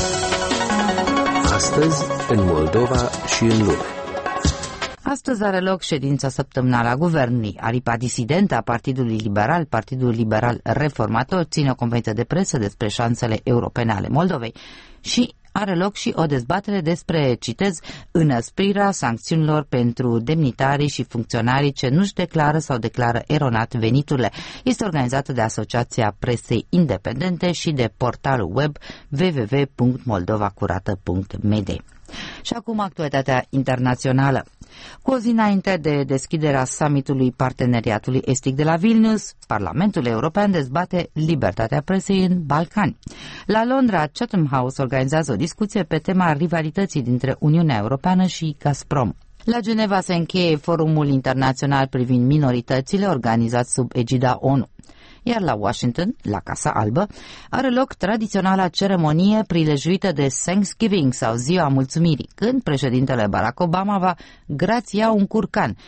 Astăzi, în Moldova și în lume. Astăzi are loc ședința săptămânală a Guvernului. Aripa disidentă a Partidului Liberal, Partidul Liberal Reformator, ține o conferință de presă despre șansele europene ale Moldovei și are loc și o dezbatere despre, citez, înăsprirea sancțiunilor pentru demnitarii și funcționarii ce nu-și declară sau declară eronat veniturile. Este organizată de Asociația Presei Independente și de portalul web www.moldovacurată.md. Și acum actualitatea internațională. Cu o zi înainte de deschiderea summitului Parteneriatului Estic de la Vilnius, Parlamentul European dezbate libertatea presei în Balcani. La Londra, Chatham House organizează o discuție pe tema rivalității dintre Uniunea Europeană și Gazprom. La Geneva se încheie Forumul Internațional privind minoritățile, organizat sub egida ONU. Iar la Washington, la Casa Albă, are loc tradiționala ceremonie prilejuită de Thanksgiving sau Ziua Mulțumirii, când președintele Barack Obama va grația un curcan,